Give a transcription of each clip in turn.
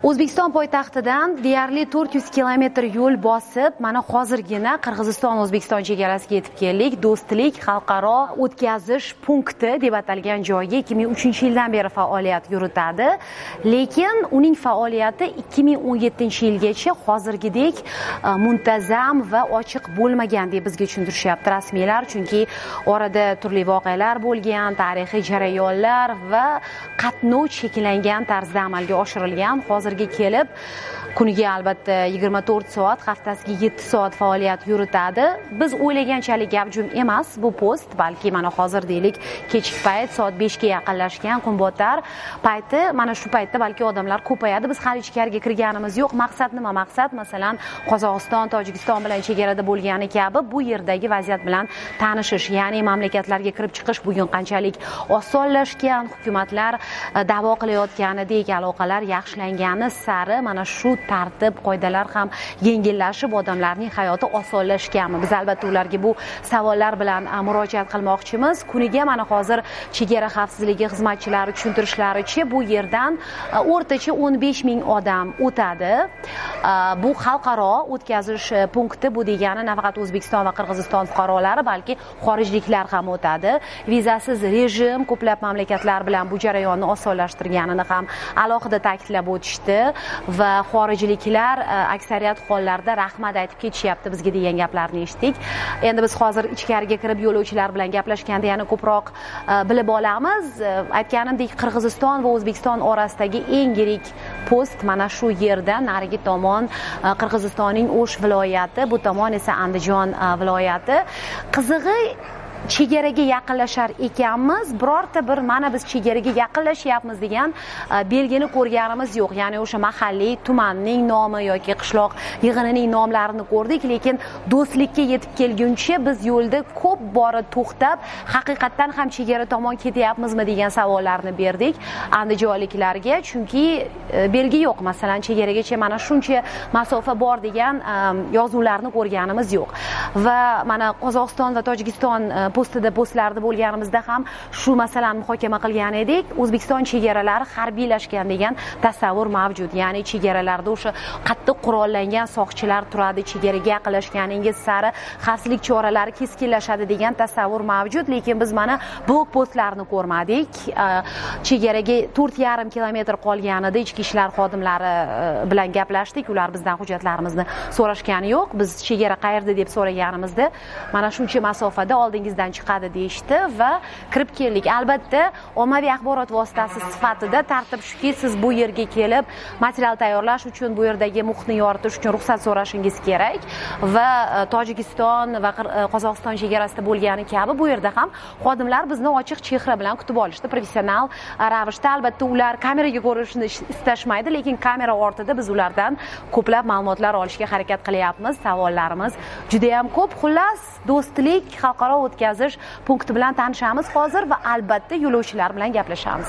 O'zbekiston poytaxtidan deyarli 400 kilometr yo'l bosib, mana hozirgina Qirg'iziston-O'zbekiston chegarasiga yetib keldik. Do'stlik xalqaro o'tkazish punkti deb atalgan joyga 2003-yildan beri faoliyat yuritadi. Lekin uning faoliyati 2017-yilgacha hozirgidek muntazam va ochiq bo'lmagan deb bizga tushuntirishyapti rasmiylar, chunki orada turli voqealar bo'lgan, tarixiy jarayonlar va qatnov cheklangan tarzda amalga oshirilgan. Hozirga kelib kuniga albatta 24 soat, haftasiga 7 soat faoliyat yuritadi. Biz o'ylaganchalik gavjum emas bu post, balki mana hozir deylik kechki payt soat 5 ga yaqinlashgan kunbotar payti, mana shu paytda balki odamlar ko'payadi. Biz hali ichkariga kirganimiz yo'q. Maqsad nima? Maqsad masalan Qozog'iston, Tojikiston bilan chegarada bo'lgani kabi bu yerdagi vaziyat bilan tanishish, ya'ni mamlakatlarga kirib chiqish bugun qanchalik osonlashgan, hukumatlar da'vo qilayotganidek aloqalar yaxshilangani sari mana shu tartib, qoidalar ham yengillashib, odamlarning hayoti osonlashganmi? Biz albatta ularga bu savollar bilan murojaat qilmoqchimiz. Kuniga mana hozir chegara xavfsizligi xizmatchilari tushuntirishlaricha bu yerdan o'rtacha 15 ming odam o'tadi. Bu xalqaro o'tkazish punkti, bu degani nafaqat O'zbekiston va Qirg'iziston fuqarolari, balki xorijliklar ham o'tadi. Vizasiz rejim ko'plab mamlakatlar bilan bu jarayonni osonlashtirganini ham alohida ta'kidlab o'tishdi va xorijliklar aksariyat hollarda rahmat aytib ketishyapti bizga degan gaplarni eshitdik. Endi biz hozir ichkariga kirib yo'lovchilar bilan gaplashganda yana ko'proq bilib olamiz. Aytganimdek, Qirg'iziston va O'zbekiston orasidagi eng yirik post mana shu yerda, narigi tomon Qirg'izistonning O'sh viloyati, bu tomon esa Andijon viloyati. Qizig'i, chegaraga yaqinlashar ekanmiz, birorta bir mana biz chegaraga yaqinlashyapmiz degan belgini ko'rganimiz yo'q. Ya'ni o'sha mahalliy tumanning nomi yoki qishloq yig'inining nomlarini ko'rdik, lekin do'stlikka yetib kelguncha biz yo'lda ko'p bora to'xtab, haqiqatdan ham chegara tomon ketyapmizmi degan savollarni berdik andijonliklarga, chunki belgi yo'q. Masalan, chegaragacha mana shuncha masofa bor degan yozuvlarni ko'rganimiz yo'q. Va mana Qozog'iston va Tojikiston postlarda bo'lganimizda ham shu masalani muhokama qilgan edik. O'zbekiston chegaralari harbiylashgan degan tasavvur mavjud. Ya'ni chegaralarda o'sha qattiq qurollangan soqchilar turadi, chegaraga yaqinlashganingiz sari xavfsizlik choralari keskinlashadi degan tasavvur mavjud, lekin biz mana blok postlarni ko'rmadik. Chegaraga 4,5 kilometr qolganida ichki ishlar xodimlari bilan gaplashdik. Ular bizdan hujjatlarimizni so'rashgani yo'q. Biz chegara qayerda deb so'raganimizda mana shuncha masofada oldingizdan chiqadi deyishdi va kirib keldik. Albatta, ommaviy axborot vositasi sifatida tartib shuki, siz bu yerga kelib material tayyorlash uchun, bu yerdagi muhitni yoritish uchun ruxsat so'rashingiz kerak va Tojikiston va Qozog'iston chegarasida bo'lgani kabi bu yerda ham xodimlar bizni ochiq chehra bilan kutib olishdi, professional ravishda. Albatta, ular kameraga ko'rishni istashmaydi, lekin kamera ortida biz ulardan ko'plab ma'lumotlar olishga harakat qilyapmiz. Savollarimiz juda ham ko'p. Xullas, do'stlik xalqaro o'tkazish punkti bilan tanishamiz hozir va albatta yo'lovchilar bilan gaplashamiz.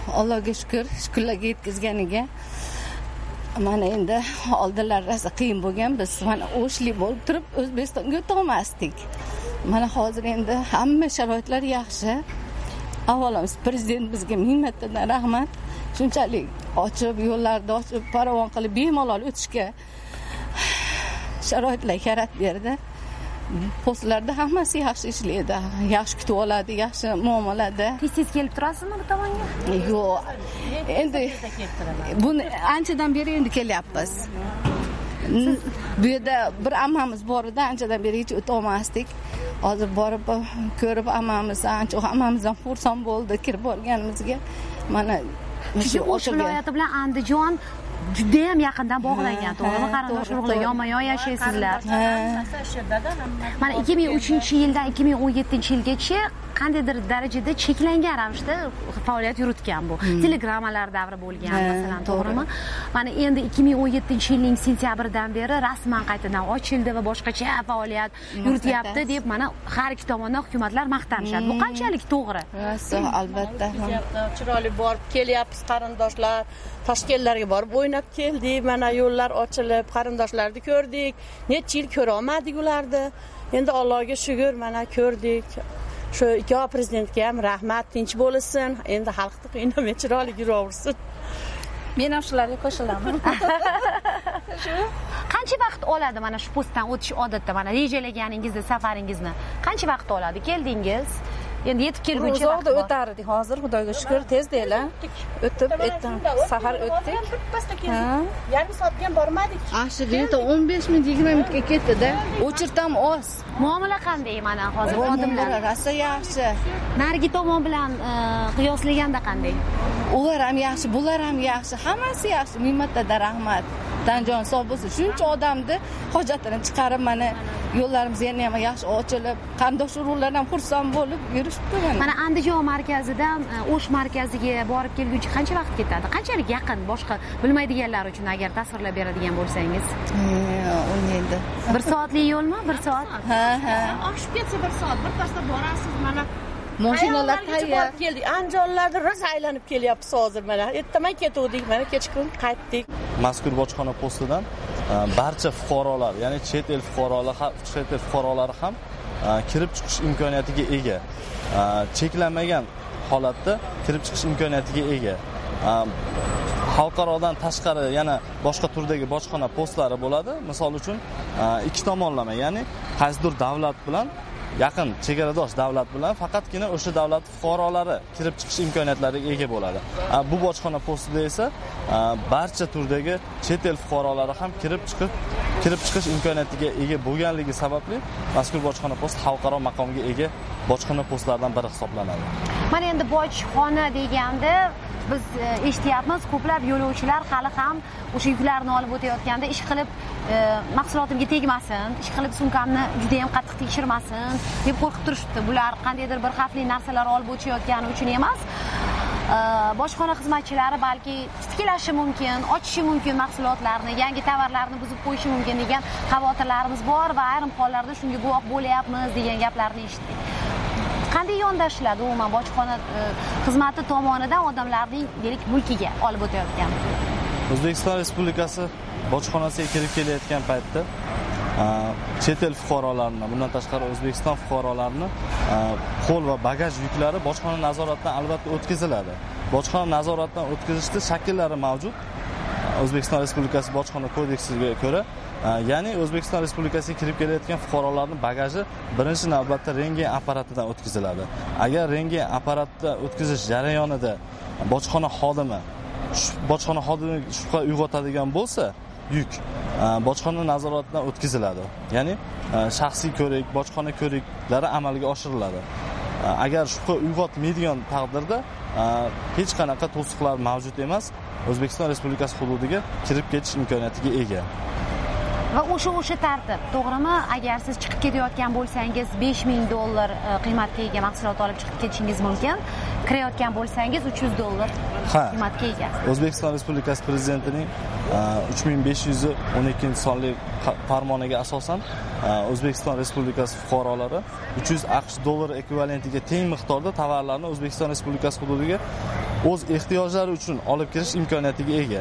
Allohga shukrlarga yetkazganiga. Mana endi oldinlar rosa qiyin bo'lgan, biz mana o'shli bo'lib turib O'zbekistonga o'ta olmasdik. Mana hozir endi hamma sharoitlar yaxshi. Avvalo prezident bizga minnatdan rahmat. Shunchalik ochib, yo'llarni ochib, paravon qilib bemalol o'tishga sharoitlar yaratib berdi. Postlarda hammasi yaxshi ishlaydi, yaxshi kutib oladi, yaxshi muomalada. Tez kelib turasizmi bu tomonga? Yo'q. Endi buni anchadan beri endi kelyapmiz. Bu yerda bir ammamiz bor edi, anchadan beri hech o'ta olmasdik. Hozir borib ko'rib hammamizdan xursand bo'ldi kirib borganimizga. Mana shu O'sh viloyati bilan Andijon juda ham yaqindan bog'langan, to'g'rimi? Qarindosh urug'lar yonma-yon yashaysizlar. Mana 2003-yildan 2017-yilgacha qandaydir darajada cheklangan ravishda faoliyat yuritgan bu. Telegrammalar davri bo'lgan masalan, to'g'rimi? Mana endi 2017-yilning sentyabridan beri rasman qaytadan ochildi va boshqacha faoliyat yurityapti deb mana har ikki tomondan hukumatlar maqtanishadi. Bu qanchalik to'g'ri? Albatta. Chiroyli borib kelyapmiz qarindoshlar, Toshkentlarga borib o'ynab keldik. Mana yo'llar ochilib, qarindoshlarni ko'rdik. Necha yil ko'ra olmadik ularni. Endi Allohga shukr, mana ko'rdik. Shu ikki prezidentga ham rahmat, tinch bo'lsin. Endi xalqni qiynamay chiroyli yuraversin. Men ham shularga qo'shilaman. Qancha vaqt oladi mana shu postdan o'tish odatda, mana rejalaganingizni, safaringizni qancha vaqt oladi? Keldingiz, endi yetib kelguncha uzoqda o'tardik. Hozir Xudoga shukr tezda o'tib safar o'tdik. Yarim soatga ham bormadik. Ashig'ida 15 minut 20 minutga ketdi-da. O'chirtam oz. Muomala qanday mana hozir xodimlar? Rosa yaxshi. Narigi tomon bilan qiyoslaganda qanday? Ular ham yaxshi, bular ham yaxshi, hammasi yaxshi. Minnatdan rahmat. Tanjon sog' bo'lsin. Shuncha odamni hojatini chiqarib mana yo'llarimiz yana ham yaxshi ochilib, qarindosh urug'lar ham xursand bo'lib yurishibdi mana. Mana Andijon markazidan O'sh markaziga borib kelguncha qancha vaqt ketadi? Qanchalik yaqin boshqa bilmaydiganlar uchun agar tasvirlab beradigan bo'lsangiz? O'ynaydi. 1 soatlik yo'lmi? 1 soat? Ha. Oshib ketsa 1 soat, bir pasda borasiz mana. Mashinalar tayyor. Keldik. Andijonlarda rosa aylanib kelyapmiz hozir mana. Ertaman ketuvdik, mana kechqurun qaytdik. Mazkur bojxona postidan barcha fuqarolar, ya'ni chet el fuqarolari ham kirib chiqish imkoniyatiga ega. Cheklanmagan holatda kirib chiqish imkoniyatiga ega. Xalqarodan tashqari yana boshqa turdagi bojxona postlari bo'ladi. Misol uchun ikki tomonlama, ya'ni qaysidir davlat bilan yaqin chegaradosh davlat bilan faqatgina o'sha davlat fuqarolari kirib chiqish imkoniyatlariga ega bo'ladi. Bu bojxona postida esa barcha turdagi chet el fuqarolari ham kirib chiqish imkoniyatiga ega bo'lganligi sababli mazkur bojxona post xalqaro maqomga ega bojxona postlaridan biri hisoblanadi. Mana endi bojxona deganda biz eshityapmiz, ko'plab yo'lovchilar hali ham o'sha yuklarni olib o'tayotganda ish qilib mahsulotimga tegmasin, ish qilib sumkamni juda ham qattiq tekshirmasin deb qo'rqib turishibdi. Bular qandaydir bir xavfli narsalar olib o'tayotgani uchun emas. Bojxona xizmatchilari balki tiklashi mumkin, ochishi mumkin mahsulotlarni, yangi tovarlarni buzib qo'yishi mumkin degan xavotirlarimiz bor va ayrim hollarda shunga guvoh bo'lyapmiz degan gaplarni eshitdik. Qanday yondashiladi umuman bojxona xizmati tomonidan odamlarning deylik mulkiga olib o'tayotgan? O'zbekiston Respublikasi bojxonasiga kirib kelayotgan paytda chet el fuqarolarini, bundan tashqari O'zbekiston fuqarolarini qo'l va bagaj yuklari bojxona nazoratidan albatta o'tkaziladi. Bojxona nazoratidan o'tkazishda shakllari mavjud. O'zbekiston Respublikasi bojxona kodeksiga ko'ra, ya'ni O'zbekiston Respublikasiga kirib kelayotgan fuqarolarning bagaji birinchi navbatda rengen apparatidan o'tkaziladi. Agar rengen apparatida o'tkazish jarayonida bojxona xodimi shubha uyg'otadigan bo'lsa, yuk bojxona nazoratidan o'tkaziladi. Ya'ni shaxsiy ko'rik, bojxona ko'riklari amalga oshiriladi. Agar shubha uyg'otmaydigan taqdirda hech qanaqa to'siqlar mavjud emas, O'zbekiston Respublikasi hududiga kirib ketish imkoniyatiga ega. Va o'sha tartib, to'g'rimi? Agar siz chiqib ketayotgan bo'lsangiz, $5000 qiymatga ega mahsulot olib chiqib ketishingiz mumkin. kirayotgan bo'lsangiz $300 qiymatga ega. O'zbekiston Respublikasi Prezidentining 3512-sonli farmoniga asosan O'zbekiston Respublikasi fuqarolari $300 ekvivalentiga teng miqdorda tovarlarni O'zbekiston Respublikasi hududiga o'z ehtiyojlari uchun olib kirish imkoniyatiga ega.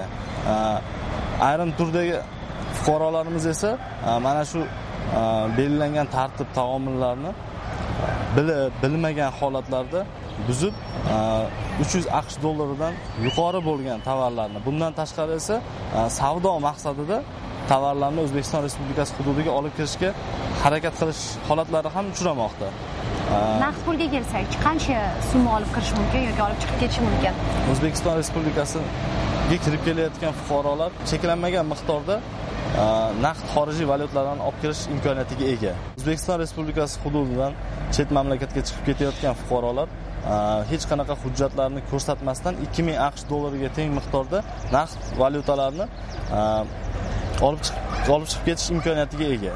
Ayrim turdagi fuqarolarimiz esa mana shu belgilangan tartib taomillarni bilmagan holatlarda buzib $300 dan yuqori bo'lgan tovarlarni, bundan tashqari esa savdo maqsadida tovarlarni O'zbekiston Respublikasi hududiga olib kirishga harakat qilish holatlari ham uchramoqda. Naqd pulga kelsak, qancha summa olib kirish mumkin yoki olib chiqib ketish mumkin? O'zbekiston Respublikasiga kirib kelayotgan fuqarolar cheklanmagan miqdorda naqd xorijiy valyutalarni olib kirish imkoniyatiga ega. O'zbekiston Respublikasi hududidan chet mamlakatga chiqib ketayotgan fuqarolar hech qanaqa hujjatlarni ko'rsatmasdan $2000 ga teng miqdorda naqd valyutalarni olib chiqib ketish imkoniyatiga ega.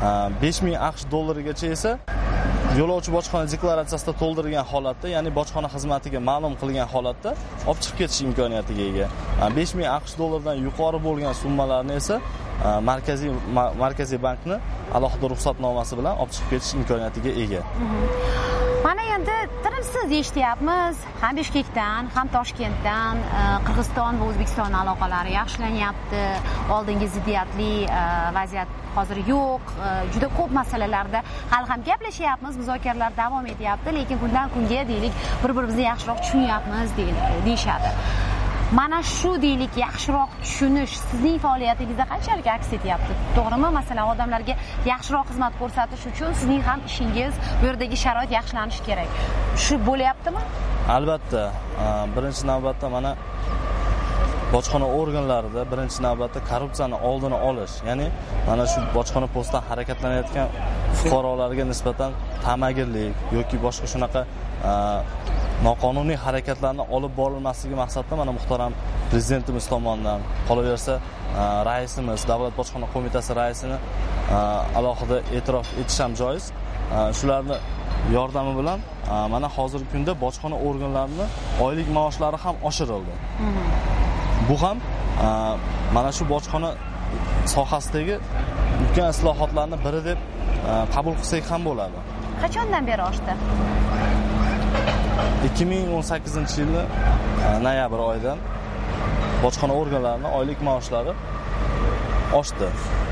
$5000 gacha esa yo'lovchi bojxona deklaratsiyasida to'ldirgan holatda, ya'ni bojxona xizmatiga ma'lum qilgan holatda olib chiqib ketish imkoniyatiga ega. $5000 dan yuqori bo'lgan summalarni esa Markaziy bankni alohida ruxsatnomasi bilan olib chiqib ketish imkoniyatiga ega. Mana endi tinimsiz eshityapmiz, ham Bishkekdan, ham Toshkentdan Qirg'iziston va O'zbekiston aloqalari yaxshilanyapti. Oldingi ziddiyatli vaziyat hozir yo'q. Juda ko'p masalalarda hali ham gaplashyapmiz, muzokaralar davom etyapti, lekin kundan kunga deylik bir-birimizni yaxshiroq tushunyapmiz deyishadi. Mana shu deylik yaxshiroq tushunish sizning faoliyatingizda qanchalik aks etyapti? To'g'rimi? Masalan, odamlarga yaxshiroq xizmat ko'rsatish uchun sizning ham ishingiz, bu yerdagi sharoit yaxshilanishi kerak. Shu bo'lyaptimi? Albatta. Birinchi navbatda mana bojxona organlarida birinchi navbatda korrupsiyani oldini olish, ya'ni mana shu bojxona postdan harakatlanayotgan fuqarolarga nisbatan ta'magirlik yoki boshqa shunaqa noqonuniy harakatlarni olib borilmasligi maqsadida mana muhtaram prezidentimiz tomonidan, qolaversa raisimiz, Davlat bojxona qo'mitasi raisini alohida e'tirof etish ham joiz. Shularni yordami bilan mana hozirgi kunda bojxona organlarining oylik maoshlari ham oshirildi. Bu ham mana shu bojxona sohasidagi ulkan islohotlarning biri deb qabul qilsak ham bo'ladi. Qachondan beri oshdi? 2018-yilning noyabr oyidan bojxona organlarining oylik maoshlari oshdi.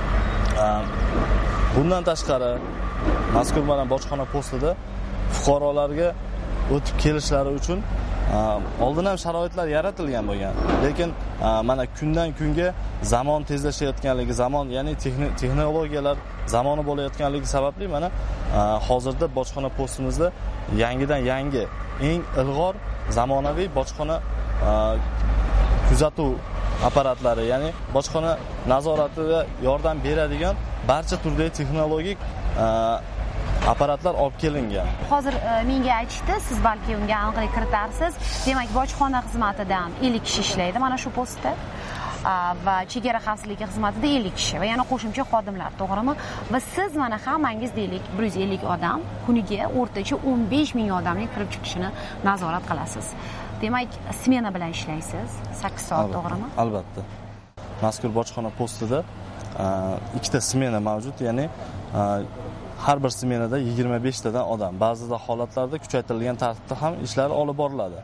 Bundan tashqari mazkur mana bojxona postida fuqarolarga o'tib kelishlari uchun oldin ham sharoitlar yaratilgan bo'lgan. Lekin mana kundan kunga zamon tezlashayotganligi, ya'ni texnologiyalar zamoni bo'layotganligi sababli mana hozirda bojxona postimizda yangidan yangi eng ilg'or zamonaviy bojxona kuzatuv apparatlari, ya'ni bojxona nazoratiga yordam beradigan barcha turdagi texnologik apparatlar olib kelingan. Hozir menga aytishdi, siz balki unga aniqlik kiritarsiz. Demak, bojxona xizmatidan 50 kishi ishlaydi mana shu postda va chegara xavfsizligi xizmatida 50 kishi va yana qo'shimcha xodimlar, to'g'rimi? Va siz mana hammangiz deylik 150 odam kuniga o'rtacha 15,000 odamning kirib chiqishini nazorat qilasiz. Demak, smena bilan ishlaysiz, 8 soat, to'g'rimi? Albatta. Mazkur bojxona postida ikkita smena mavjud, ya'ni har bir smenada 25 tadan odam, ba'zida holatlarda kuchaytirilgan tartibda ham ishlar olib boriladi.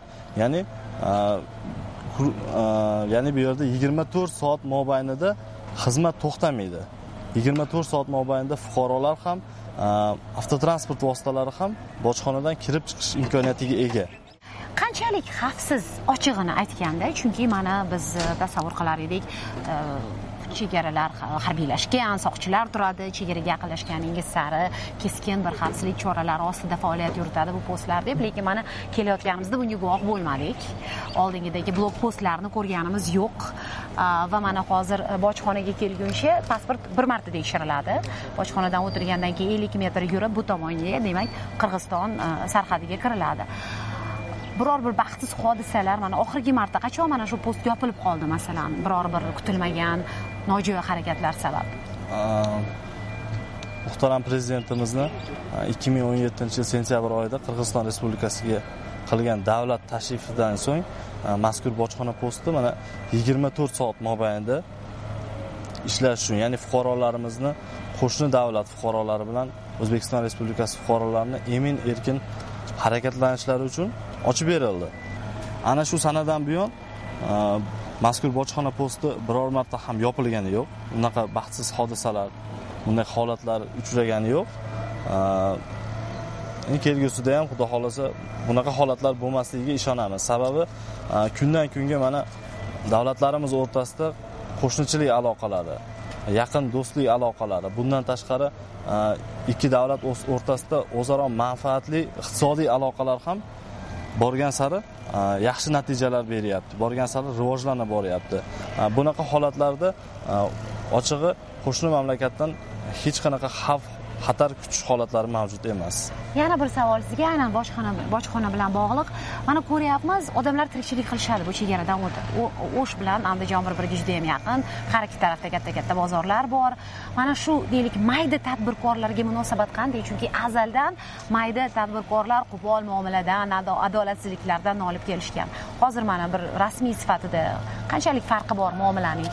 Ya'ni bu yerda 24 soat mobaynida xizmat to'xtamaydi. 24 soat mobaynida fuqarolar ham, avtotransport vositalari ham bojxonadan kirib chiqish imkoniyatiga ega. Qanchalik xavfsiz ochig'ini aytganda, chunki mana biz tasavvur qilar edik, chegaralar harbiylashgan, soqchilar turadi, chegaraga yaqinlashganingiz sari keskin bir xavfsizlik choralari ostida faoliyat yuritadi bu postlar deb, lekin mana kelayotganimizda bunga guvoh bo'lmadik. Oldingidagi blok postlarni ko'rganimiz yo'q va mana hozir bojxonaga kelguncha pasport bir marta tekshiriladi. Bojxonadan o'tirgandan keyin 50 metr yurib bu tomonga, demak, Qirg'iziston sarhadiga kiriladi. Biror bir baxtsiz hodisalar, mana oxirgi marta qachon mana shu post yopilib qoldi, masalan, biror bir kutilmagan nojo'ya harakatlar sabab? Muhtaram prezidentimizni 2017-yil sentyabr oyida Qirg'iziston Respublikasiga qilgan davlat tashrifidan so'ng mazkur bojxona posti mana 24 soat mobaynida ishlash uchun, ya'ni fuqarolarimizni qo'shni davlat fuqarolari bilan O'zbekiston Respublikasi fuqarolarini emin-erkin harakatlanishlari uchun ochib berildi. Ana shu sanadan buyon mazkur bojxona posti biror marta ham yopilgani yo'q. Unaqa baxtsiz hodisalar, bunday holatlar uchragani yo'q. Kelgusida ham xudo xolasa bunaqa holatlar bo'lmasligiga ishonamiz. Sababi kundan kunga mana davlatlarimiz o'rtasida qo'shnichilik aloqalari, yaqin do'stlik aloqalari, bundan tashqari ikki davlat o'rtasida o'zaro manfaatli iqtisodiy aloqalar ham borgan sari yaxshi natijalar beryapti, borgan sari rivojlanib boryapti. Bunaqa holatlarda ochig'i qo'shni mamlakatdan hech qanaqa xavf, xatar kutish holatlari mavjud emas. Yana bir savol sizga aynan bojxona bilan bog'liq. Mana ko'ryapmiz, odamlar tirikchilik qilishadi bu chegaradan o'tib. O'sh bilan Andijon bir-biriga juda ham yaqin, har ikki tarafda katta-katta bozorlar bor. Mana shu deylik mayda tadbirkorlarga munosabat qanday? Chunki azaldan mayda tadbirkorlar qo'pol muomaladan, adolatsizliklardan olib kelishgan. Hozir mana bir rasmiy sifatida qanchalik farqi bor muomalaning?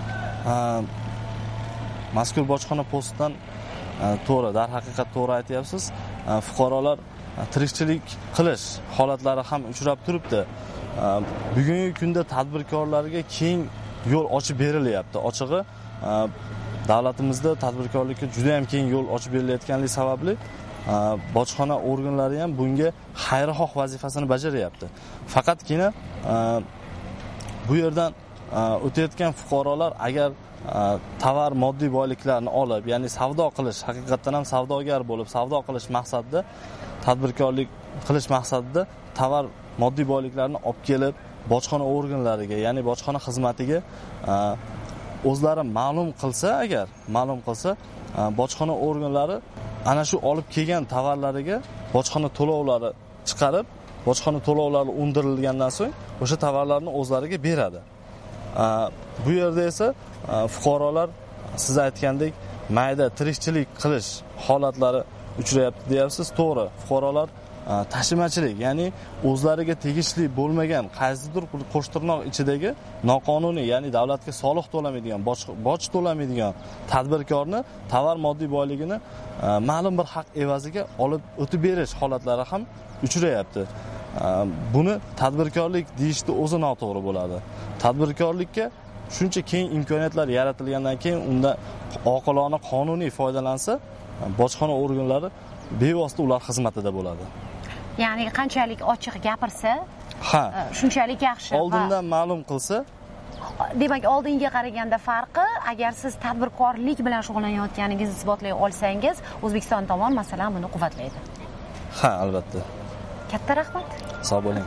Mazkur bojxona postidan to'g'ri, darhaqiqat to'g'ri aytyapsiz. Fuqarolar tirikchilik qilish holatlari ham uchrab turibdi. Bugungi kunda tadbirkorlarga keng yo'l ochib berilyapti. Ochig'i davlatimizda tadbirkorlikka juda ham keng yo'l ochib berilayotganligi sababli bojxona organlari ham bunga xayrixoh vazifasini bajaryapti. Faqatgina bu yerdan o'tayotgan fuqarolar agar tovar moddiy boyliklarni olib, ya'ni savdo qilish, haqiqatan ham savdogar bo'lib, savdo qilish maqsadida, tadbirkorlik qilish maqsadida tovar moddiy boyliklarni olib kelib, bojxona organlariga, ya'ni bojxona xizmatiga o'zlari ma'lum qilsa, bojxona organlari ana shu olib kelgan tovarlariga bojxona to'lovlari chiqarib, bojxona to'lovlari undirilgandan so'ng o'sha tovarlarni o'zlariga beradi. Bu yerda esa fuqarolar siz aytgandek mayda tirikchilik qilish holatlari uchrayapti deyapsiz. To'g'ri, fuqarolar tashimachilik, ya'ni o'zlariga tegishli bo'lmagan qaysidir qo'shtirnoq ichidagi noqonuniy, ya'ni davlatga soliq to'lamaydigan, boj to'lamaydigan tadbirkorni tovar moddiy boyligini ma'lum bir haq evaziga olib o'tib berish holatlari ham uchrayapti. Buni tadbirkorlik deyishda o'zi noto'g'ri bo'ladi. Tadbirkorlikka shuncha keng imkoniyatlar yaratilgandan keyin unda oqilona qonuniy foydalansa, bojxona organlari bevosita ular xizmatida bo'ladi. Ya'ni qanchalik ochiq gapirsa, shunchalik yaxshi. Oldindan ma'lum qilsa, demak, oldinga qaraganda farqi, agar siz tadbirkorlik bilan shug'ullanayotganingizni isbotlay olsangiz, O'zbekiston tomon masalan buni quvvatlaydi. Ha, albatta. Katta rahmat. Sog' bo'ling.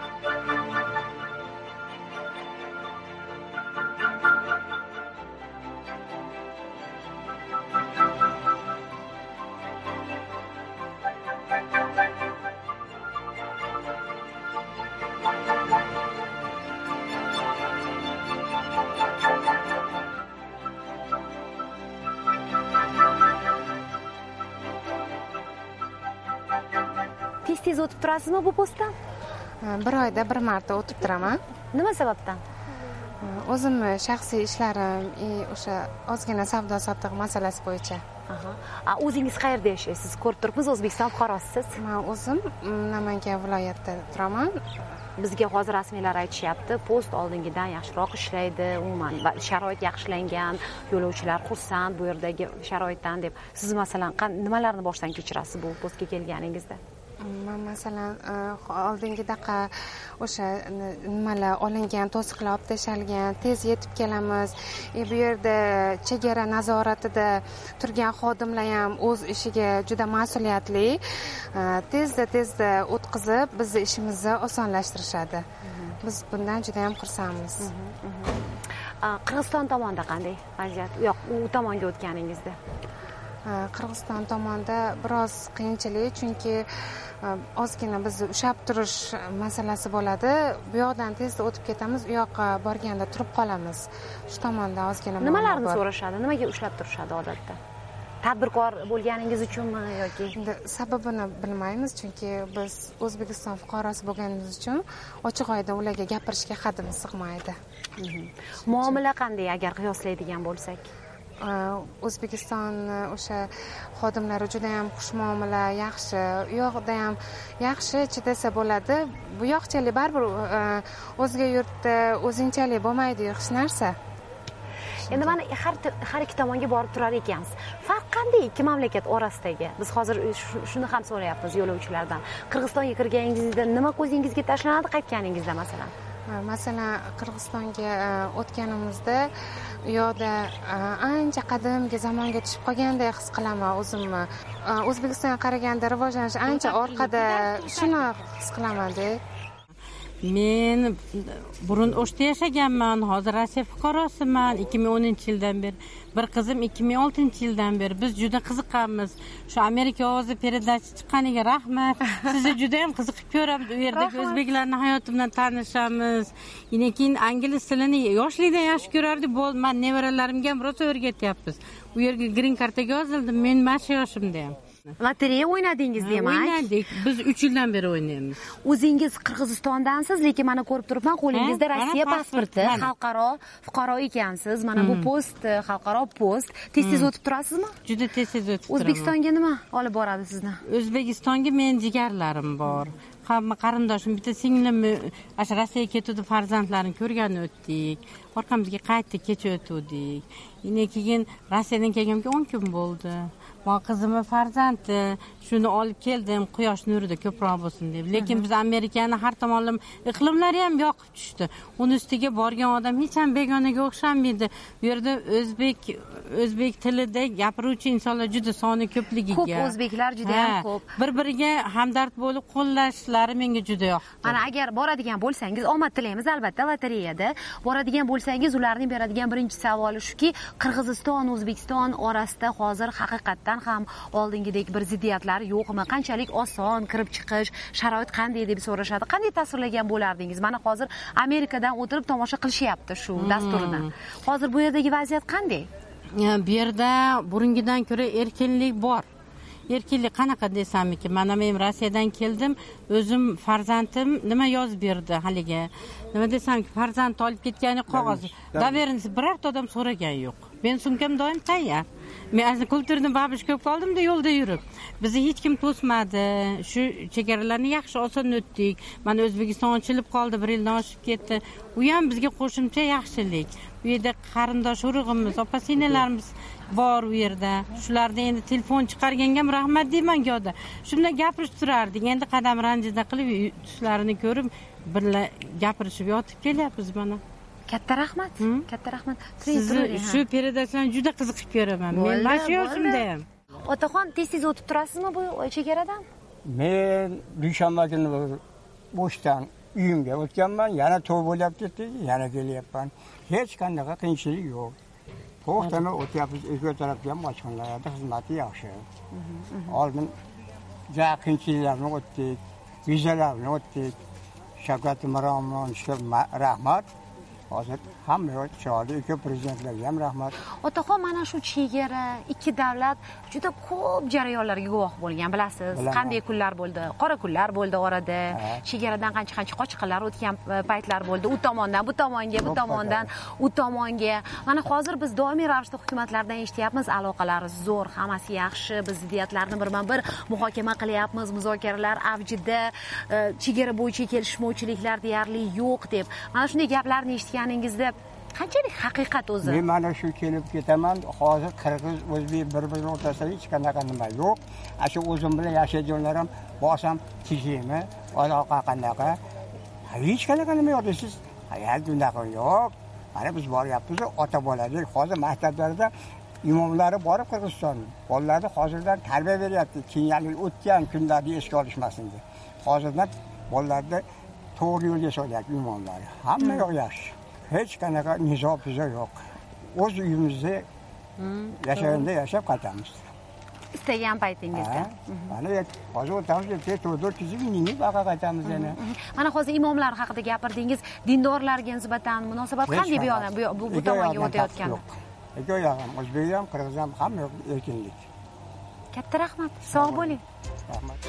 Tez o'tib turasizmi bu postdan? Bir oyda bir marta o'tib turaman. Nima sababdan? O'zimni shaxsiy ishlarim, o'sha ozgina savdo sotiq masalasi bo'yicha. O'zingiz qayerda yashaysiz? Ko'rib turibmiz, O'zbekiston fuqarosisiz. Men o'zim Namangan viloyatida turaman. Bizga hozir rasmiylar aytishyapti, post oldingidan yaxshiroq ishlaydi, umuman sharoit yaxshilangan, yo'lovchilar xursand bu yerdagi sharoitdan deb. Siz masalan nimalarni boshdan kechirasiz bu postga kelganingizda? Men masalan oldingidaqa o'sha nimalar olingan, to'siqlar olib tashalgan, tez yetib kelamiz. Bu yerda chegara nazoratida turgan xodimlar ham o'z ishiga juda mas'uliyatli, tezda o'tkazib bizni ishimizni osonlashtirishadi. Biz bundan juda ham xursandmiz. Qirg'iziston tomonda qanday vaziyat? Yo'q, u tomonga o'tganingizda. Qirg'iziston tomonda biroz qiyinchilik, chunki ozgina bizni ushlab turish masalasi bo'ladi. Bu yoqdan tezda o'tib ketamiz, u yoqqa borganda turib qolamiz. Shu tomonda ozgina nimalarni so'rashadi? Nimaga ushlab turishadi odatda? tadbirkor bo'lganingiz uchunmi yoki? Endi sababini bilmaymiz, chunki biz O'zbekiston fuqarosi bo'lganimiz uchun ochiq oyda ularga gapirishga haddimiz sig'maydi. Muomala qanday agar qiyoslaydigan bo'lsak? O'zbekiston o'sha xodimlari juda ham xushmuomala, yaxshi. U yoqda ham yaxshi chidasa bo'ladi. Bu yoqchalik baribir o'zga yurtda o'zingchalik bo'lmaydi hech narsa. Endi mana har ikki tomonga borib turar ekansiz. Farq qanday ikki mamlakat orasidagi? Biz hozir shuni ham so'rayapmiz yo'lovchilardan. Qirg'izistonga kirganingizda nima ko'zingizga tashlanadi qaytganingizda masalan? Masalan, Qirg'izistonga o'tganimizda u yoqda ancha qadimgi zamonga tushib qolganday his qilaman o'zimni. O'zbekistonga qaraganda rivojlanish ancha orqada, shuni his qilaman-da. Men burun O'shda yashaganman, hozir Rossiya fuqarosiman 2010-yildan beri. Bir qizim 2006-yildan beri. Biz juda qiziqamiz. Shu Amerika ovozi передача chiqqaniga rahmat. Sizni juda ham qiziqib ko'ramiz. U yerdagi o'zbeklarning hayoti bilan tanishamiz. Keyin ingliz tilini yoshlikdan yaxshi ko'rardik. Men nevaralarimga ham rosa o'rgatyapmiz. U yerga green kartaga yozildim. Men mana yoshimda ham. Lotereya o'ynadingiz demak? O'ynadik. Biz 3 yildan beri o'ynaymiz. O'zingiz Qirg'izistondansiz, lekin mana ko'rib turibman, qo'lingizda Rossiya pasporti, xalqaro fuqaro ekansiz. Mana bu post, xalqaro post. Tez-tez o'tib turasizmi? Juda tez-tez o'tib turaman. O'zbekistonga nima olib boradi sizni? O'zbekistonga men jigarlarim bor. Hamma qarindoshim, bitta singlimni o'sha Rossiyaga ketdi, farzandlarini ko'rgan o'tdik. Orqamizga qaytdik, kecha o'tdik. Keyin Rossiyadan kelganimga 10 kun bo'ldi. Men qizimni farzandi, shuni olib keldim, quyosh nurida ko'proq bo'lsin deb. Lekin biz Amerikani har tomonlama iqlimlari ham yoqib tushdi. Uni ustiga borgan odam hech ham begonaga o'xshamaydi. Bu yerda o'zbek tilida gapiruvchi insonlar juda soni ko'pligiga. Ko'p o'zbeklar juda ham ko'p. Bir-biriga hamdard bo'lib qo'llashlari menga juda yoqdi. Mana agar boradigan bo'lsangiz, omad tilaymiz albatta lotereyada. Boradigan bo'lsangiz, ularning beradigan birinchi savoli shuki, Qirg'iziston, O'zbekiston orasida hozir haqiqatdan ham oldingidek bir ziddiyatlar yo'qmi? Qanchalik oson kirib chiqish, sharoit qanday deb so'rashadi. Qanday tasvirlagan bo'lardingiz? Mana hozir Amerikadan o'tirib tomosha qilishyapti shu dasturni. Hozir bu yerdagi vaziyat qanday? Bu yerda burungidan ko'ra erkinlik bor. Erkinlik qanaqa desamki, mana men Rossiyadan keldim, o'zim farzandim nima yozib berdi haliga. Nima desamki, farzand olib ketgani qog'oz. Doverniy birorta odam so'ragan yo'q. Men sumkam doim tayyor. Men asli kulturni babushka bo'lib qoldim-da yo'lda yurib. Bizni hech kim to'smadi. Shu chegaralarni yaxshi oson o'tdik. Mana O'zbekiston ochilib qoldi, 1 yildan oshib ketdi. U ham bizga qo'shimcha yaxshilik. Bu yerda qarindosh urug'imiz, opa-singillarimiz bor u yerda. Shularda endi telefon chiqarganga ham rahmat deyman yo'da. Shunday gapirib turardik. Endi qadam ranjida qilib tushlarini ko'rib, birga gapirishib yotib kelyapmiz mana. Katta rahmat. Katta rahmat. Sizni shu peredachani juda qiziqib ko'raman. Men mana shu yoshimda ham. Otaxon, tez-tez o'tib turasizmi bu chegaradan? Men dushanba kuni Bo'shdan uyimga o'tganman, yana to'y bo'lyapti, yana kelyapman. Hech qanday qiyinchilik yo'q. To'xtamay o'tyapmiz, ikki tarafga ham bojxonalarda xizmati yaxshi. Oldin qiyinchiliklarni o'tdik, vizalarni o'tdik. Shavkat Miromonovga rahmat. Hozir hamma yo'q chiqadi, ikki prezidentlarga ham rahmat. Otaxon, mana shu chegara, ikki davlat juda ko'p jarayonlarga guvoh bo'lgan, bilasiz. Qanday kunlar bo'ldi? Qora kunlar bo'ldi orada. Chegaradan qancha qochqinlar o'tgan paytlar bo'ldi. U tomondan bu tomonga, bu tomondan u tomonga. Mana hozir biz doimiy ravishda hukumatlardan eshityapmiz, aloqalar zo'r, hammasi yaxshi, biz ziddiyatlarni birma-bir muhokama qilyapmiz, muzokaralar avjida, chegara bo'yicha kelishmovchiliklar deyarli yo'q deb. Mana shunday gaplarni eshitganingizda qanchalik haqiqat o'zi? Men mana shu kelib ketaman, hozir qirg'iz o'zbek bir-biri o'rtasida hech qanaqa nima yo'q. Shu o'zim bilan yashaydiganlar ham borsam tizimi, aloqa qanaqa? Hech qanaqa nima yo'q deysiz. Hayal bunaqa yo'q. Mana biz boryapmiz, ota bolalar hozir maktablarda imomlari borib Qirg'iziston bolalarni hozirdan tarbiya beryapti. Keyingi o'tgan kunlarni esga olishmasin deb. Hozirdan bolalarni to'g'ri yo'lga solyapti imomlar. Hamma yo'q yaxshi. Hech qanaqa nizo-pizo yo'q. O'z uyimizda yashaganda yashab qaytamiz. Istagan paytingizda. Mana hozir o'tamiz, 4 yil baqa qaytamiz yana. Mana hozir imomlar haqida gapirdingiz, dindorlarga nisbatan munosabat qanday bu tomonga o'tayotgani? ikki ham o'zbek ham qirg'iz ham hamma erkinlik. Katta rahmat, sog' bo'ling. Rahmat.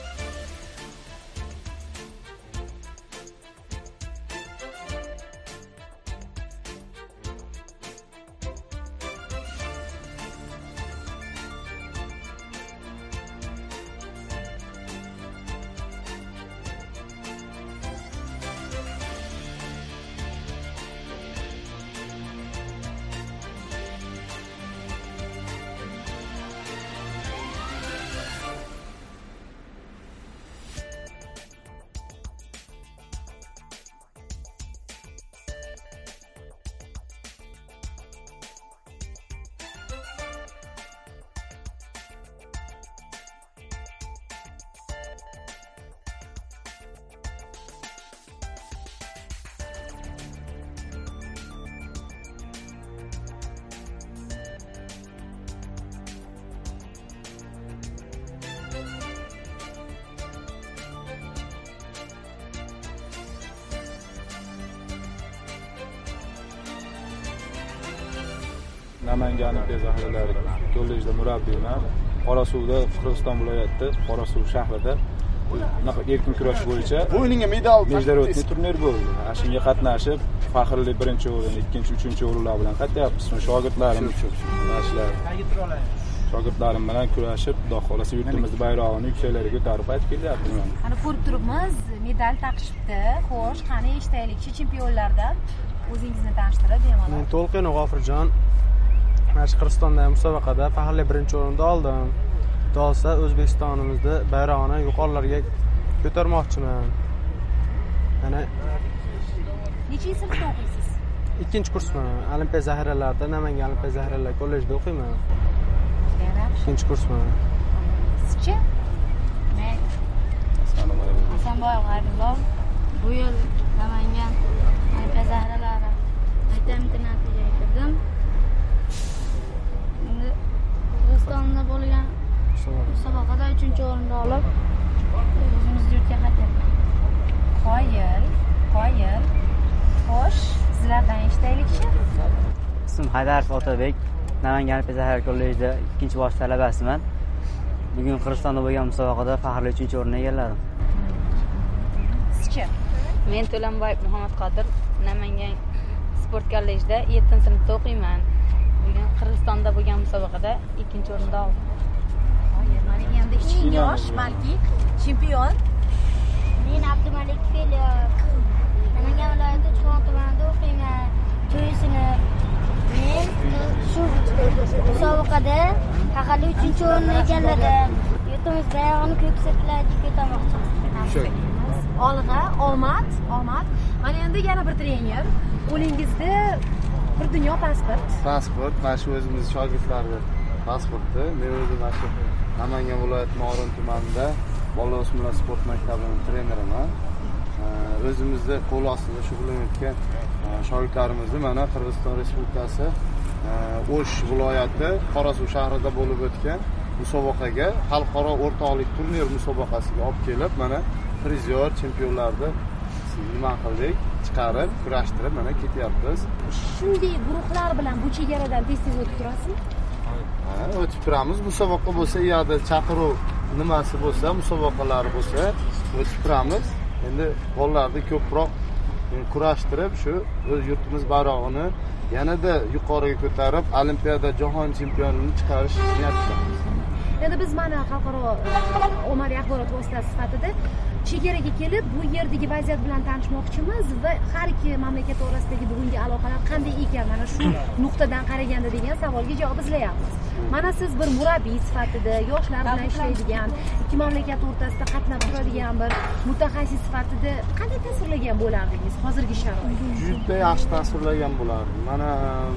Namangan Pezaxlar kollejida murabbiyman. Qorasuvda, Qirg'iziston viloyati Qorasuv shahrida erkin kurash bo'yicha o'yinga medal международный turnir bo'ldi. Shunga qatnashib, faxrli birinchi o'rin, ikkinchi, uchinchi o'rinlar bilan qatnayapmiz. Shogirdlarim shogirdlarim bilan kurashib, Xudo xolasa yurtimiz bayrog'ini yuksaklarga ko'tarib qaytib kelyapmiz. Ana ko'rib turibmiz, medal taqishibdi. Xo'sh, qani eshitaylikchi chempionlardan o'zingizni tanishtirib bemalol. Men To'lqin G'ofurjon. Mana Qirg'izistondagi musobaqada faxrli birinchi o'rinni oldim. Xudo O'zbekistonimizda bayrog'ini yuqorilarga ko'tarmoqchiman. Mana Nechinchi sinfda o'qiysiz? Ikkinchi kursman. Olimpiya zaxiralarida Namangan Olimpiya zaxiralar kollejida o'qiyman. Ikkinchi kursman. Sizchi? Men Hasanboyev G'ayrullov. Bu yil Namangan Olimpiya zaxiralari maktab internatiga kirdim. Qirg'izistonda bo'lgan musobaqada 3-o'rinni olib, o'zimiz yurtga qaytdik. Qoyil. Xo'sh, sizlardan eshitaylikchi. Ismim Haydarov Otabek, Namangan Pezaxlar kollejida 2-bosh talabasiman. Bugun Qirg'izistonda bo'lgan musobaqada faxrli 3-o'rinni egalladim. Sizchi? Men To'lanboyev Muhammad Qodir, Namangan sport kollejida 7-sinfda o'qiyman. Bugun Qirg'izistonda bo'lgan musobaqada 2-o'rinda oldim. Mana endi kichkina yosh, balki chempion. Men Abdumalik Feliyev. Namangan viloyati Chivon tumanida o'qiyman. 3-sinf. Men shu musobaqada faxrli 3-o'rinni egalladim. Yurtimiz bayrog'ini ko'ksatlarga ko'tarmoqchiman. Olg'a, omad. Mana endi yana bir trener. Qo'lingizda bir dunyo pasport. Mana shu o'zimiz shogirdlarning pasporti. Men o'zim mana shu Namangan viloyati Morin tumanida bolalar o'smirlar sport maktabining treneriman. O'zimizda qo'l ostida shug'ullanayotgan shogirdlarimizni mana Qirg'iziston Respublikasi O'sh viloyati Qorasuv shahrida bo'lib o'tgan musobaqaga, xalqaro o'rtoqlik turnir musobaqasiga olib kelib, mana prizyor chempionlarni nima qildik, chiqarib, kurashtirib mana ketyapmiz. Shunday guruhlar bilan bu chegaradan tez-tez o'tib turasizmi? O'tib turamiz. Musobaqa bo'lsa, u yerda chaqiruv nimasi bo'lsa, musobaqalari bo'lsa, o'tib turamiz. Endi bolalarni ko'proq kurashtirib, shu o'z yurtimiz bayrog'ini yanada yuqoriga ko'tarib, Olimpiada jahon chempionini chiqarish niyatidamiz. Endi biz mana xalqaro ommaviy axborot vositasi sifatida chegaraga kelib, bu yerdagi vaziyat bilan tanishmoqchimiz va har ikki mamlakat orasidagi bugungi aloqalar qanday ekan, mana shu nuqtadan qaraganda degan savolga javob izlayapmiz. Mana siz bir murabbiy sifatida, yoshlar bilan ishlaydigan, ikki mamlakat o'rtasida qatnab turadigan bir mutaxassis sifatida qanday ta'sirlagan bo'lardingiz hozirgi sharoitga? Juda yaxshi ta'sirlagan bo'lardim. Mana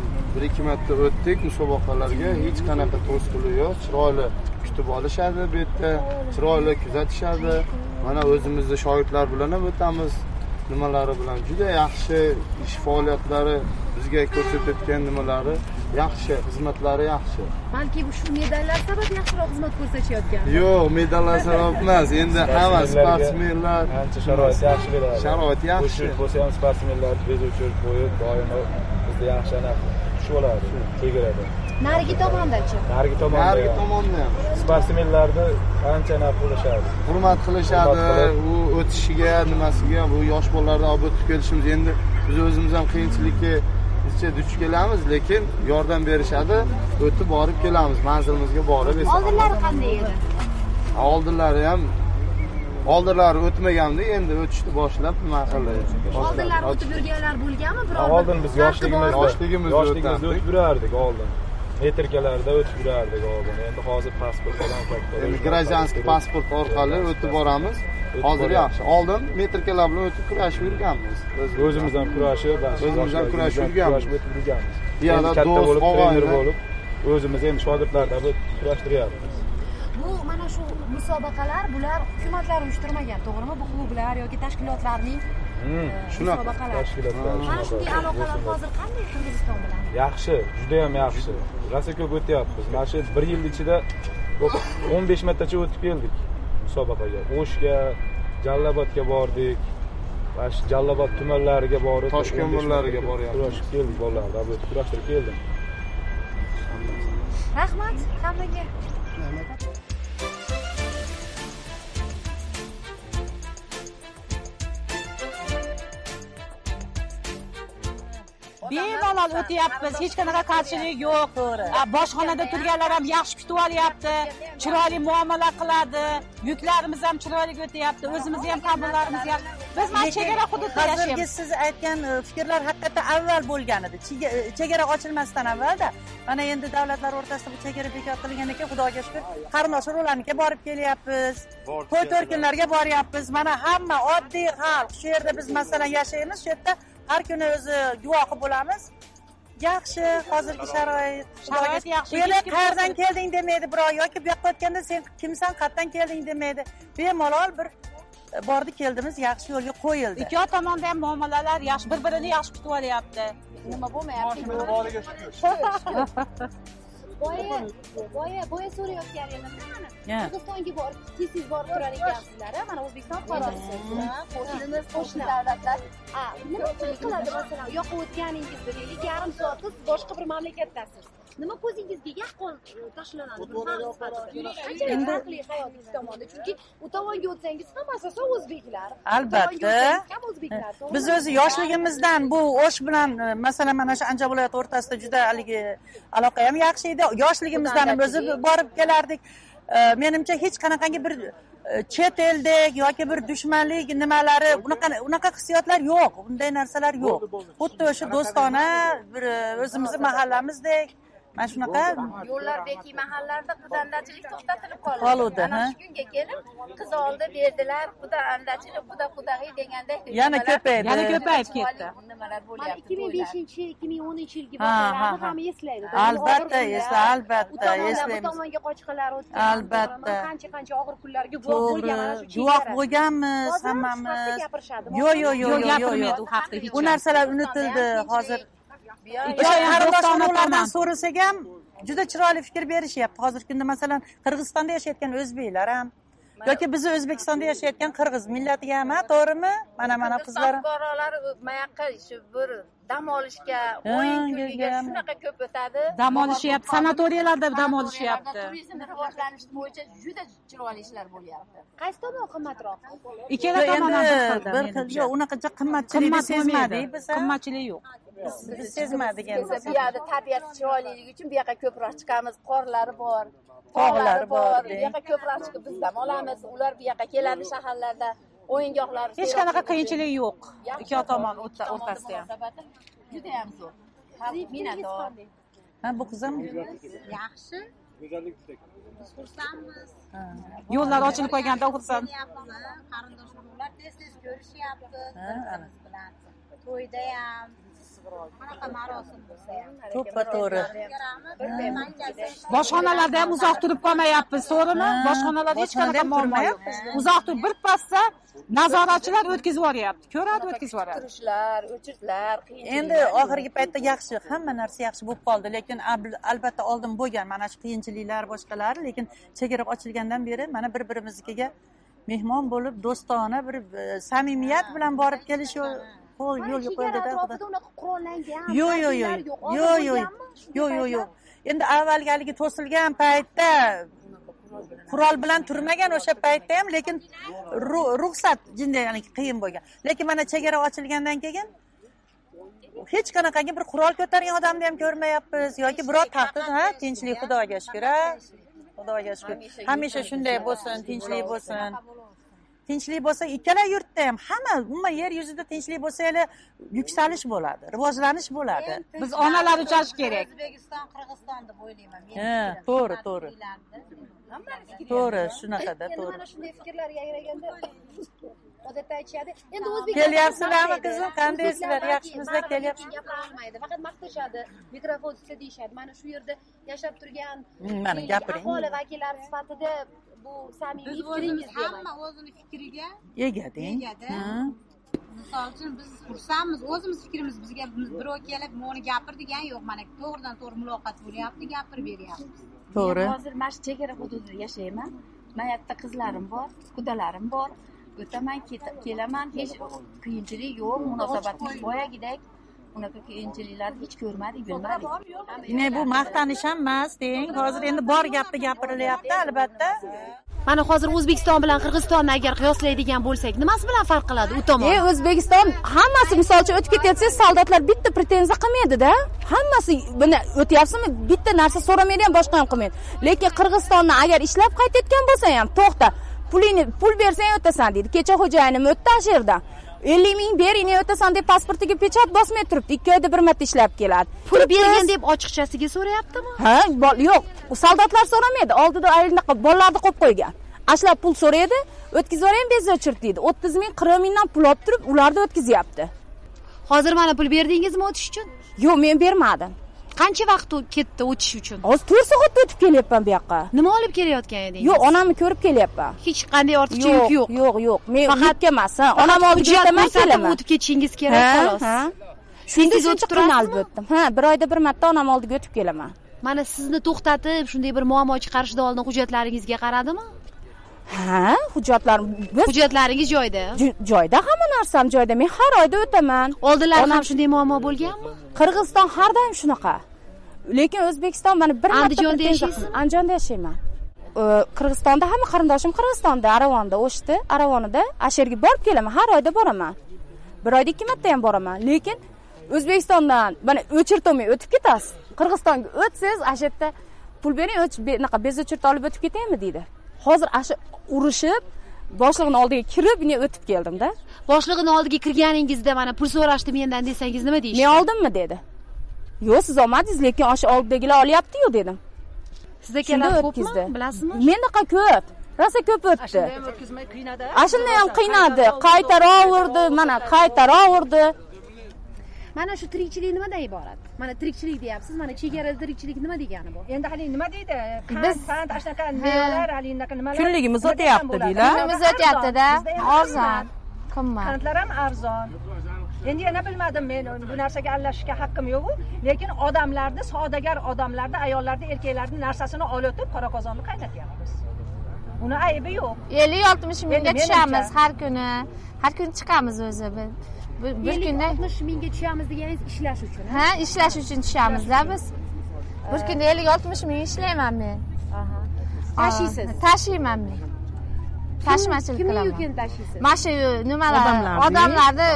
1-2 marta o'tdik musobaqalarga, hech qanaqa to'sqinlik yo'q, chiroyli kutib olishadi, bu yerda chiroyli kuzatishadi. Mana o'zimizda shogirdlar bilan ham o'tamiz. Nimalari bilan juda yaxshi ish faoliyatlari, bizga ko'rsatayotgan nimalari yaxshi, xizmatlari yaxshi. Balki shu medallar sabab yaxshiroq xizmat ko'rsatishayotgan. Yo'q, medallar sabab emas. Endi hamma sportsmenlar ancha sharoit yaxshi beradi. Sharoit yaxshi. Bo'lsa ham sportsmenlar bezovchi qo'yib, doimo bizda yaxshi o'tish bo'ladi chegarada. Narigi tomondachi? Narigi tomonda ham sportsmenlarni qancha qilishadi. Hurmat qilishadi, u o'tishiga, nimasiga, bu yosh bolalardan olib o'tib kelishimiz. Endi biz o'zimiz ham qiyinchilikka duch kelamiz, lekin yordam berishadi, o'tib borib kelamiz, manzilimizga borib. Oldinlari qanday edi? Oldinlari o'tmaganda, endi o'tishni boshlab nima qildi? Oldinlari o'tib yurganlar bo'lganmi? Oldin biz yoshligimizda o'tib yurardik oldin. Metrkalarda o'tib yurardik oldin. Endi hozir pasport bilan katta. Endi grazianskiy pasport orqali o'tib boramiz. Hozir yaxshi. Oldin metrkalar bilan o'tib kurashib yurganmiz. O'zimiz ham kurashib, yurganmiz. O'tib yurganmiz. Bu yerda katta bo'lib, trener bo'lib, o'zimiz endi shogirdlardan kurashtiryapmiz. Bu mana shu musobaqalar bular hukumatlar uyushtirmagan, to'g'rimi? Bu klublar yoki tashkilotlarning musobaqalari. Mana shunday aloqalar hozir qanday Qirg'iziston bilan? Yaxshi, juda ham yaxshi. Rosa ko'p o'tyapmiz. Mana shu 1 yil ichida 15 martacha o'tib keldik musobaqaga. O'shga, Jallobodga bordik. Va shu Jallobod tumanlariga borib, Toshkent yo'llariga boryapmiz. Kurashib keldik bolalarga, o'tib kurashtirib keldim. Rahmat hammaga. Bemalol o'tyapmiz, hech qanaqa qarshilik yo'q. Boshxonada turganlar ham yaxshi kutib olyapti, chiroyli muomala qiladi, yuklarimiz ham chiroyli o'tyapti, o'zimizni ham qabullarimiz yaxshi. Biz mana chegara hududida yashaymiz. Hozirgi siz aytgan fikrlar haqiqatdan avval bo'lgan edi. Chegara ochilmasdan avvalda, mana endi davlatlar o'rtasida bu chegara bekor qilingan ekan, Xudoga shukr, qarindosh urug'larnikiga borib kelyapmiz. To'y to'rkinlarga boryapmiz. Mana hamma oddiy xalq, shu yerda biz masalan yashaymiz, shu yerda har kuni o'zi guvohi bo'lamiz. Yaxshi, hozirgi sharoit yaxshi. Bu yerga qayerdan kelding demaydi birov yoki bu yoqqa o'tganda sen kimsan, qayerdan kelding demaydi. Bemalol bir bordi keldimiz, yaxshi yo'lga qo'yildi. Ikki tomonda ham muomalalar yaxshi, bir-birini yaxshi kutib olyapti. Nima bo'lmayapti? Boya so'rayotgan edim mana. Qirg'izistonga borib, tez borib turar ekansizlar, mana O'zbekiston fuqarosi. Qo'shni davlatlar. Nima qiladi masalan, u yoqqa o'tganingizda deylik, yarim soat boshqa bir mamlakatdasiz. Nima ko'zingizga yaqqol tashlanadi? Endi aqliy hayotingiz tomonda, chunki u tomonga o'tsangiz ham asosan o'zbeklar. Albatta. Biz o'zi yoshligimizdan bu O'sh bilan masalan mana shu Andijon viloyati o'rtasida juda haligi aloqa ham yaxshi edi. Yoshligimizdan ham o'zi borib kelardik. Menimcha hech qanaqangi bir chet eldek yoki bir dushmanlik nimalari unaqa hissiyotlar yo'q. Bunday narsalar yo'q. Xuddi o'sha do'stona bir o'zimizning mahallamizdek mana shunaqa yo'llardagi mahallalarda qizandachilik to'xtatilib qoldi. Ana shu kunga kelib qiz oldi berdilar, xudo andachilik, xudo xudoyi deganda yana ko'paydi. Yana ko'payib ketdi. Nimalar bo'lyapti? 2005-2010 yilgi voqealarni ham eslaydi. Albatta, albatta eslaymiz. Bu tomonga qochqinlar o'tgan. Albatta. Qancha og'ir kunlarga guvoh bo'lgan mana shu guvoh bo'lganmiz hammamiz. Yo'q. Bu narsalar unutildi hozir. Qarindosh urug'lardan so'rasak ham juda chiroyli fikr berishyapti. Hozirgi kunda masalan Qirg'izistonda yashayotgan o'zbeklar ham yoki bizni O'zbekistonda yashayotgan qirg'iz millatiga ham, to'g'rimi? Mana qizlar fuqarolar mayaqqa shu bir dam olishga, o'yin kuniga shunaqa ko'p o'tadi. Dam olishyapti, sanatoriyalarda dam olishyapti. Turizmni rivojlanish bo'yicha juda chiroyli ishlar bo'lyapti. Qaysi tomon qimmatroq? Ikkala tomon bir xil. Yo'q, unaqa qimmatchilik sezmadik biz. Qimmatchilik yo'q. Biz sezmadik endi. Bu yerda tabiat chiroyliligi uchun bu yoqqa ko'proq chiqamiz, qorlari bor. Tog'lari bor. Bu yoqqa ko'proq chiqib biz dam olamiz. Ular bu yoqqa keladi shaharlarda. O'yingohlar. Hech qanaqa qiyinchilik yo'q. Ikki tomon o'rtasida ham. Juda ham zo'r. Minnatdor. Ha, bu qizim Yaxshi. Go'zallik Biz xursandmiz. Yo'llar ochilib qo'yganda xursand. Qarindosh urug'lar tez-tez ko'rishyapti. Bilan to'yda ham qanaqa marosim bo'lsa ham to'ppa-to'g'ri. Boshxonalarda ham uzoq turib qolmayapmiz, to'g'rimi? Boshxonalarda hech qanaqa muammo yo'q. Uzoq turib bir pasda nazoratchilar o'tkazib yuboryapti. Ko'radi, o'tkazib yuboradi. Turishlar, o'chirishlar, endi oxirgi paytda yaxshi, hamma narsa yaxshi bo'lib qoldi, lekin albatta oldin bo'lgan mana shu qiyinchiliklar boshqalar, lekin chegara ochilgandan beri mana bir-birimizga mehmon bo'lib, do'stona bir samimiyat bilan borib kelish yo'l qo'yildida. atrofida unaqa qurollangan. Yo'q. Endi avvalgi to'silgan paytda qurol bilan turmagan o'sha paytda ham, lekin ruxsat jinday qiyin bo'lgan. Lekin mana chegara ochilgandan keyin hech qanaqangi bir qurol ko'targan odamni ham ko'rmayapmiz yoki biror tahdid, tinchlik, Xudoga shukr. Xudoga shukr. Hamisha shunday bo'lsin, tinchlik bo'lsin. Tinchlik bo'lsa, ikkala yurtda ham, hamma umuman yer yuzida tinchlik bo'lsa, yuksalish bo'ladi, rivojlanish bo'ladi. Biz onalar ucharish kerak. O'zbekiston, Qirg'iziston deb o'ylayman. To'g'ri. To'g'ri, shunaqada, to'g'ri. Mana shunday fikrlar yangraganda odatda aytishadi. Endi O'zbekiston kelyapsizlarmi qizim? Qandaysizlar? Yaxshimisizlar? Kelyapsiz? Gapirolmaydi. Faqat maqtashadi. Mikrofon ustida deyshadi. Mana shu yerda yashab turgan mana gapiring. Aholi vakillari sifatida bu samimiy fikringiz hamma o'zini fikriga egada. Misol uchun biz xursandmiz, o'zimiz fikrimiz bizga birov kelib meni gapir degan yo'q. Mana to'g'ridan to'g'ri muloqot bo'lyapti, gapirib beryapmiz. To'g'ri. Hozir mana shu chegara hududida yashayman. Mana yerda qizlarim bor, qudalarim bor. O'taman, kelaman, hech qiyinchilik yo'q, munosabatimiz boyagidek. Unaqa qiyinchiliklarni hech ko'rmadik, bilmadik. Bu maqtanish ham emas, deng. Hozir endi bor gapni gapirilyapti, albatta. Mana hozir O'zbekiston bilan Qirg'izistonni agar qiyoslaydigan bo'lsak, nimasi bilan farq qiladi u tomon? O'zbekiston hammasi, misolchi o'tib ketsangiz, soldatlar bitta pretenziya qilmaydi-da. Hammasi buni o'tyapsizmi? Bitta narsa so'ramaydi ham, boshqa ham qilmaydi. Lekin Qirg'izistonni agar ishlab qaytayotgan bo'lsa ham, to'xta, pul bersang o'tasan deydi. Kecha xo'jayinim o'tdi ashirdan. 50 ming bering, o'tasan deb pasportiga pechat bosmay turibdi. 2 oyda bir marta ishlab keladi. Pul bergan deb ochiqchasiga so'rayaptimi? Yo'q. Soldatlar so'ramaydi. Oldida ayollar bolalarni qo'yib qo'ygan. Ashlab pul so'raydi, o'tkazib yuboring, bezga o'chirt deydi. 30 ming, 40 mingdan pul olib turib, ularni o'tkazyapti. Hozir mana pul berdingizmi o'tish uchun? Yo'q, men bermadim. Qancha vaqt ketdi o'tish uchun? Hozir 4 soatda o'tib kelyapman bu yoqqa. Nima olib kelayotgan edingiz? Yo'q, onamni ko'rib kelyapman. Hech qanday ortiqchilik yo'q. Yo'q. Men faqat emas, onam oldiga o'taman, kelaman. O'tib ketishingiz kerak, xolos. Shunda o'tib qiynalib o'tdim. Bir oyda bir marta onam oldiga o'tib kelaman. Mana sizni to'xtatib, shunday bir muammo chiqarishdan oldin hujjatlaringizga qaradimi? Hujjatlaringiz joyida. Joyida, hamma narsam joyida. Men har oyda o'taman. Oldinlar ham shunday muammo bo'lganmi? Qirg'iziston har doim shunaqa. Lekin O'zbekiston mana bir marta Andijonda yashaysiz? Andijonda yashayman. Qirg'izistonda hamma qarindoshim Qirg'izistonda, Aravonda o'shdi. Aravonida asherga borib kelaman, har oyda boraman. Bir oyda 2 marta ham boraman. Lekin O'zbekistondan mana o'chirtmay o'tib ketasiz. Qirg'izistonga o'tsangiz, asherda pul bering, bez o'chirta olib o'tib ketaymi deydi. Hozir urushib, boshlig'ini oldiga kirib, men o'tib keldim-da. Boshlig'ini oldiga kirganingizda mana pul so'rashdi mendan desangiz nima deysiz? Men oldimmi dedi. Yo'q, siz olmadingiz, lekin o'sha oldidagilar olyapti-yu dedim. Sizda kelar ko'pmi, bilasizmi? Mendaqa ko'p. Rosa ko'p o'tdi. Ashunda ham qiynadi. Qaytaraverdi, mana qaytaraverdi. Mana shu tirikchilik nimadan iborat? Mana tirikchilik deyapsiz, mana chegarada tirikchilik nima degani bu? Endi hali nima deydi? Qand ashnaqa mevalar, hali unaqa nimalar. Kunligimiz o'tyapti deylar. Kunligimiz o'tyapti-da. Arzon. Qimmat. Qandlar ham arzon. Endi yana bilmadim, men bu narsaga aralashishga haqqim yo'q-ku, lekin odamlarni, savdogar odamlarni, ayollarni, erkaklarning narsasini olib o'tib, qora qozonni qaytatyapmiz. Uni aybi yo'q. 50-60 mingga tushamiz har kuni. Har kun chiqamiz o'zi. Bir kunda 60 mingga tushamiz deganingiz ishlash uchun. Ishlash uchun tushamiz-da biz. Bir kunda 50-60 ming ishlayman men. Tashiysiz? Tashiyman men. Tashmachilik qilaman. Kimning yukini tashiysiz? Mana shu nimalar, odamlarni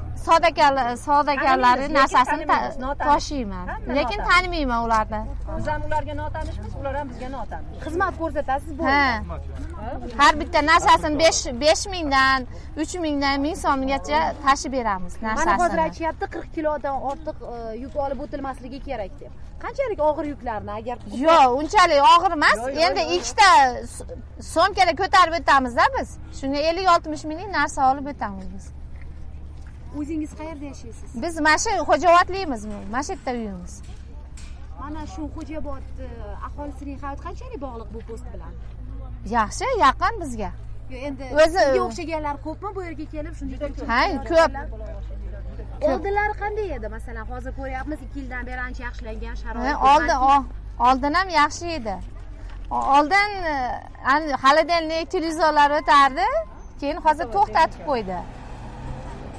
savdogarlari narsasini tashiyman. Lekin tanimayman ularni. Biz ham ularga notanishmiz, ular ham bizga notanish. Xizmat ko'rsatasiz bo'ldi. Har bitta narsasini 5 mingdan, 3 mingdan 1000 so'mgacha tashib beramiz narsasini. Mana hozir aytishyapti 40 kilodan ortiq yuk olib o'tilmasligi kerak deb. Qanchalik og'ir yuklarni agar Yo'q, unchalik og'ir emas. Endi ikkita so'mkada ko'tarib o'tamiz-da biz. Shunga 50-60 minglik narsa olib o'tamiz biz. O'zingiz qayerda yashaysiz? Biz mana shu Xo'jaobodlimiz, mana shu yerda uyimiz. Mana shu Xo'jaobod aholisining hayoti qanchalik bog'liq bu post bilan? Yaxshi, yaqin bizga. Endi sizga o'xshaganlar ko'pmi bu yerga kelib shunday? Ko'p. Oldinlari qanday edi? Masalan, hozir ko'ryapmiz 2 yildan beri ancha yaxshilangan sharoit. Oldin ham yaxshi edi. Oldin holodilnik televizorlar o'tardi, keyin hozir to'xtatib qo'ydi.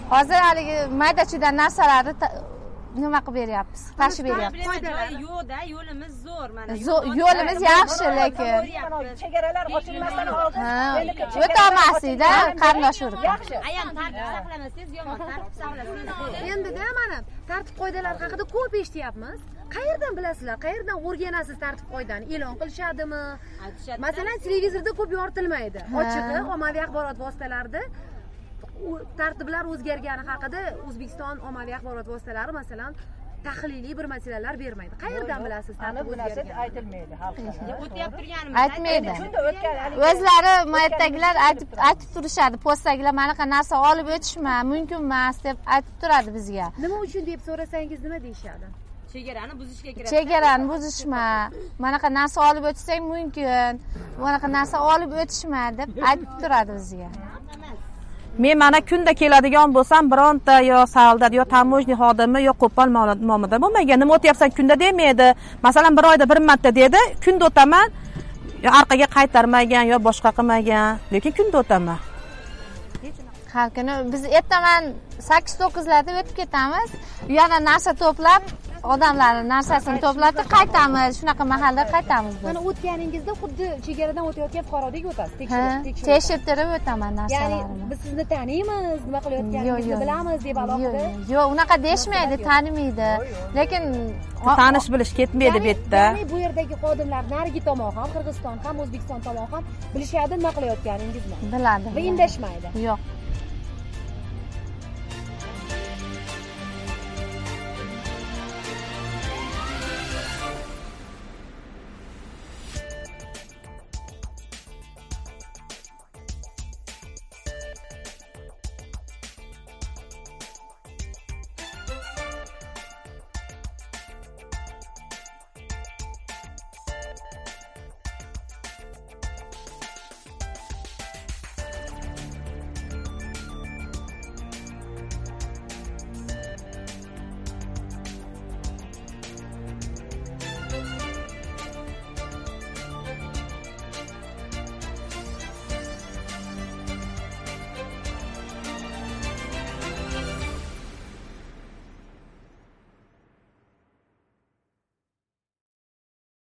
hozir haligi mayda chuyda narsalarni nima qilib beryapmiz, tashib beryapmiz. Yo'qda, yo'limiz zo'r mana. Yo'limiz yaxshi, lekin chegaralar ochilmasdan oldin o'tolmaslikda qarindosh urug'. Ayam tartib saqlamasangiz yomon, tartib saqlasangiz. Endi-da mana tartib qoidalar haqida ko'p eshityapmiz. Qayerdan bilasizlar? Qayerdan o'rganasiz tartib qoidani? E'lon qilishadimi? Masalan, televizorda ko'p yoritilmaydi. Ochig'i, ommaviy axborot vositalarida tartiblar o'zgargani haqida O'zbekiston ommaviy axborot vositalari masalan tahliliy bir masalalar bermaydi. Qayerdan bilasiz tartib o'zgarganini? aytilmaydi xalqqa. O'tyap turganimiz. Aytmaydi. O'zlari maydagilar aytib turishadi, postdagilar manaqa narsa olib o'tishma, mumkin emas deb aytib turadi bizga. Nima uchun deb so'rasangiz nima deyishadi? Chegarani buzishga kiradi. Chegarani buzishma, manaqa narsa olib o'tsang mumkin, manaqa narsa olib o'tishma deb aytib turadi bizga. Men mana kunda keladigan bo'lsam, bironta yo soldat yo tamojniy xodimi yo qo'pol nomida bo'lmagan. Nima o'tyapsan kunda demaydi. Masalan, bir oyda bir marta dedi, kunda o'taman, yo orqaga qaytarmagan yo boshqa qilmagan, lekin kunda o'taman. Xalqini biz ertaman 8-9larda o'tib ketamiz. U yerda narsa to'plab, odamlarning narsasini to'plab qaytamiz. Shunaqa mahalla qaytamiz biz. Mana o'tganingizda xuddi chegaradan o'tayotgan fuqarodek o'tasiz, tekshirib o'taman narsalarimni. Ya'ni biz sizni taniymiz, nima qilayotganingizni bilamiz deb alohida. Yo'q, unaqa deshmaydi, tanimaydi. Lekin tanish bilish ketmaydi bu yerda. Ya'ni bu yerdagi xodimlar narigi tomon ham, Qirg'iziston ham, O'zbekiston tomon ham bilishadi nima qilayotganingizni. Biladi. Va indashmaydi. Yo'q.